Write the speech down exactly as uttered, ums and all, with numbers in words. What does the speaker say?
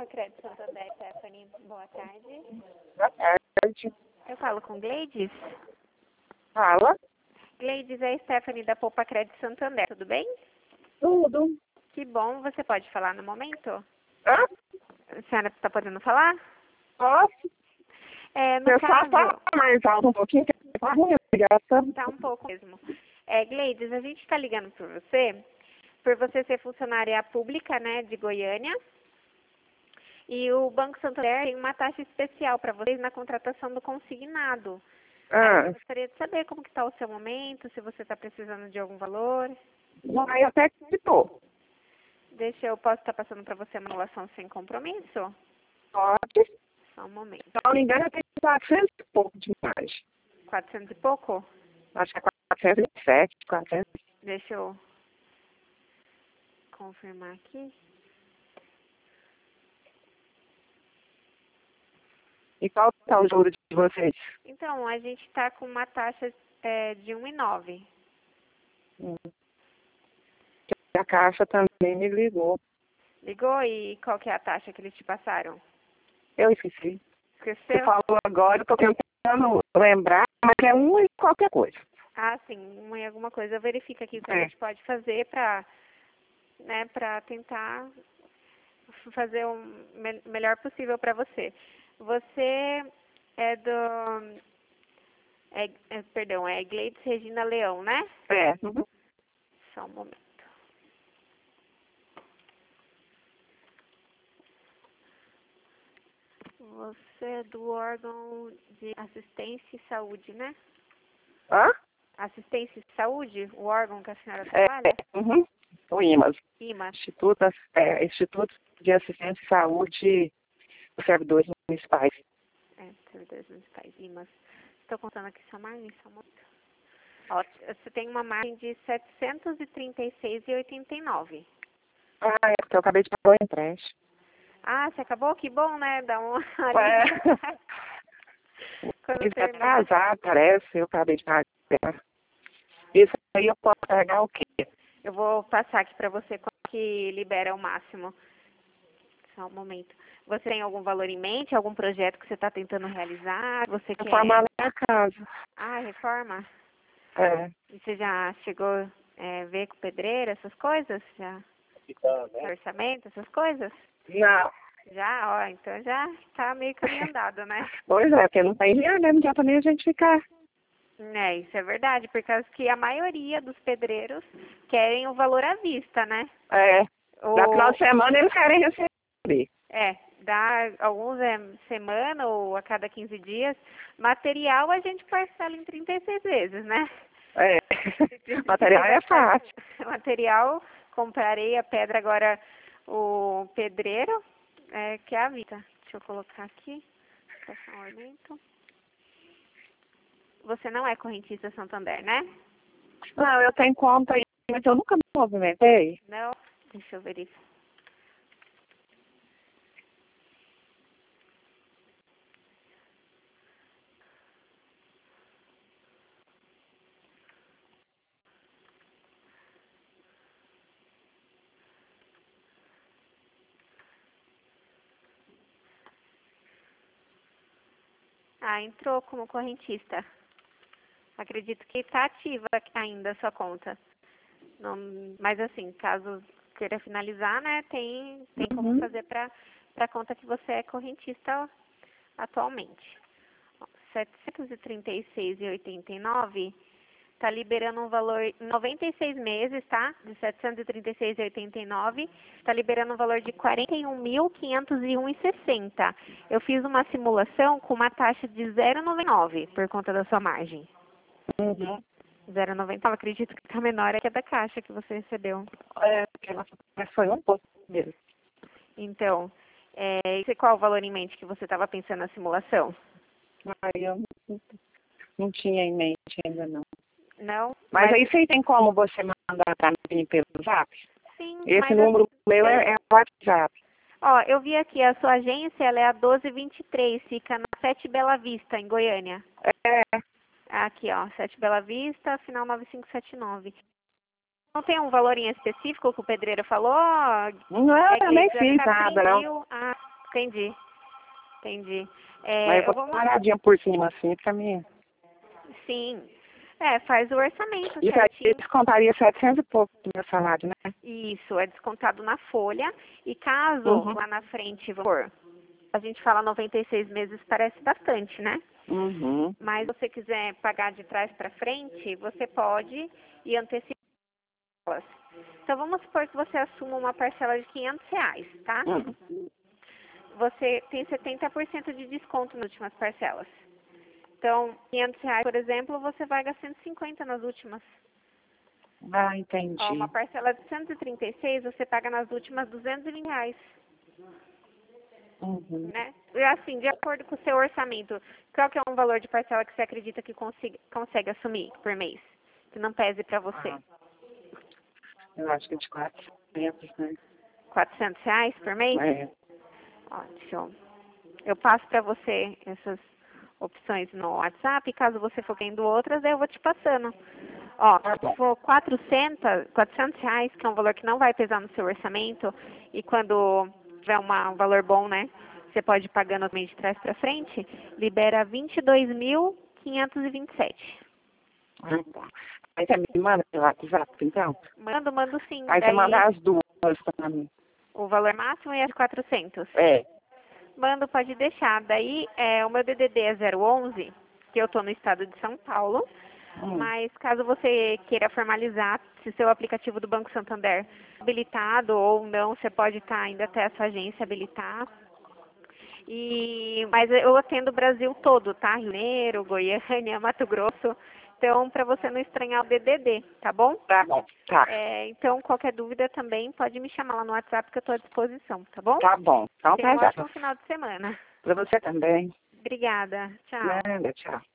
Poupa Crédito Santander, Stephanie. Boa tarde. Boa tarde. Eu falo com Gleides? Fala. Gleides, é a Stephanie da Poupa Crédito Santander, tudo bem? Tudo. Que bom, você pode falar no momento? Hã? A senhora está podendo falar? Posso? É, no Eu só caso... falo mais alto um pouquinho, que tá ruim a ligação. Tá um pouco mesmo. É, Gleides, a gente está ligando por você, por você ser funcionária pública, né, de Goiânia. E o Banco Santander tem uma taxa especial para vocês na contratação do consignado. Ah, Eu gostaria de saber como que está o seu momento, se você está precisando de algum valor. mas até que tô. Deixa eu, posso estar passando para você uma relação sem compromisso? Pode. Só um momento. Se não me engano, eu tenho quatrocentos e pouco de imagem. quatrocentos e pouco? Acho que é quatrocentos e sete, quatrocentos. Deixa eu confirmar aqui. E qual tá o juro de vocês? Então, a gente está com uma taxa é, de um vírgula nove. Hum. A Caixa também me ligou. Ligou e qual que é a taxa que eles te passaram? Eu esqueci. Você Esqueceu? falou agora, eu tô tentando lembrar, mas é um e qualquer coisa. Ah, sim, uma e alguma coisa. Verifica aqui o que a É. gente pode fazer para, né, para tentar fazer o me melhor possível para você. Você é do... É, é, perdão, é Gleides Regina Leão, né? É. Uhum. Só um momento. Você é do órgão de assistência e saúde, né? Hã? Assistência e saúde, o órgão que a senhora É, trabalha? uhum. O IMAS. I M A. Instituto, é, Instituto de Assistência e Saúde dos Servidores Municipais. É, servidores municipais, I M A. Estou contando aqui sua margem, só um momento. Ó, você tem uma margem de setecentos e trinta e seis reais e oitenta e nove. Ah, é porque eu acabei de pagar o empréstimo. Ah, você acabou? Que bom, né? Dá um É. alívio. Quando Isso é termina. atrasado, parece, eu acabei de pagar. Isso aí eu posso pagar o quê? Eu vou passar aqui para você quanto que libera o máximo. Só um momento. Você tem algum valor em mente? Algum projeto que você está tentando realizar? Você quer... Reformar minha casa. Ah, reforma? É. E você já chegou a é, ver com pedreiro, essas coisas? Já? Orçamento, essas coisas? Não. Já, ó, então já tá meio caminho andado, né? Pois é, porque não tem dinheiro, né? Não adianta nem a gente ficar. É, isso é verdade, por causa que a maioria dos pedreiros querem o valor à vista, né? É. Da Ou, final de semana eles querem receber. é, dá alguns é, semana ou a cada quinze dias. Material a gente parcela em trinta e seis vezes, né? É. Material é fácil. Material, comprarei a pedra agora, o pedreiro, é, que é a vista. Deixa eu colocar aqui, passar um ornamento. Você não é correntista Santander, né? Não, eu tenho conta aí, mas eu nunca me movimentei. Não? Deixa eu verificar. Ah, entrou como correntista. Acredito que está ativa ainda a sua conta. Não, mas assim, caso queira finalizar, né, tem, tem como Uhum. fazer para a conta que você é correntista atualmente. Ó, setecentos e trinta e seis reais e oitenta e nove está liberando um valor em noventa e seis meses, tá? De setecentos e trinta e seis reais e oitenta e nove, está liberando um valor de quarenta e um mil quinhentos e um reais e sessenta. Eu fiz uma simulação com uma taxa de zero vírgula noventa e nove por conta da sua margem. Uhum. zero vírgula noventa e nove, acredito que está menor é que a da caixa que você recebeu. É, porque nossa, mas foi um pouco mesmo. Então, é, e qual o valor em mente que você estava pensando na simulação? Aí eu não, não tinha em mente ainda não. Não? Mas, mas aí você tem como você mandar para mim pelo WhatsApp? Sim, Esse mas número assim, meu é, é o WhatsApp. ó, eu vi aqui, a sua agência ela é a doze vinte e três, fica na sete Bela Vista, em Goiânia. É. Aqui, ó, sete Bela Vista, final nove cinco sete nove. Não tem um valor em específico que o pedreiro falou? Não, É, eu nem Gleides, vai fiz ficar nada, três não. mil. Ah, Entendi. Entendi. É, Mas eu eu vou vou... dar uma olhadinha por cima assim pra mim. Sim. É, faz o orçamento Isso aí certinho. descontaria setecentos e pouco do meu salário, né? Isso, é descontado na folha. E caso Uhum. lá na frente, vamos supor, a gente fala noventa e seis meses, parece bastante, né? Uhum. Mas se você quiser pagar de trás para frente, você pode e antecipar. Então vamos supor que você assuma uma parcela de quinhentos reais, tá? Uhum. Você tem setenta por cento de desconto nas últimas parcelas. Então, quinhentos reais, por exemplo, você vai gastar cento e cinquenta nas últimas. Ah, Ó, uma entendi. parcela de cento e trinta e seis, você paga nas últimas duzentos e vinte reais, Uhum. né? E assim, de acordo com o seu orçamento, qual que é um valor de parcela que você acredita que consiga, consegue assumir por mês? Que não pese para você? Ah, eu acho que de quatrocentos, né? quatrocentos reais por mês? É. Ó, deixa eu... Eu passo para você essas opções no WhatsApp, caso você for querendo outras, daí eu vou te passando. Ó, Tá bom. se for quatrocentos, quatrocentos reais, que é um valor que não vai pesar no seu orçamento, e quando tiver uma, um valor bom, né, você pode ir pagando também de trás para frente, libera vinte e dois mil quinhentos e vinte e sete. Ah, bom. Aí você me manda pelo WhatsApp, então? Mando, mando sim. Aí você manda Daí as duas pra mim. o valor máximo é de quatrocentos. É. Mando, pode deixar. Daí é, o meu D D D é zero onze, que eu estou no estado de São Paulo. Hum. Mas caso você queira formalizar, se seu aplicativo do Banco Santander é habilitado ou não, você pode estar ainda até a sua agência habilitar. E, mas eu atendo o Brasil todo, tá? Rio de Janeiro, Goiânia, Mato Grosso. Então, para você não estranhar o D D D, tá bom? Tá bom. Tá. É, então, qualquer dúvida também pode me chamar lá no WhatsApp que eu estou à disposição, tá bom? Tá bom. Então Tenha tá um já. ótimo final de semana. Pra você também. Obrigada. Tchau. Nada, tchau.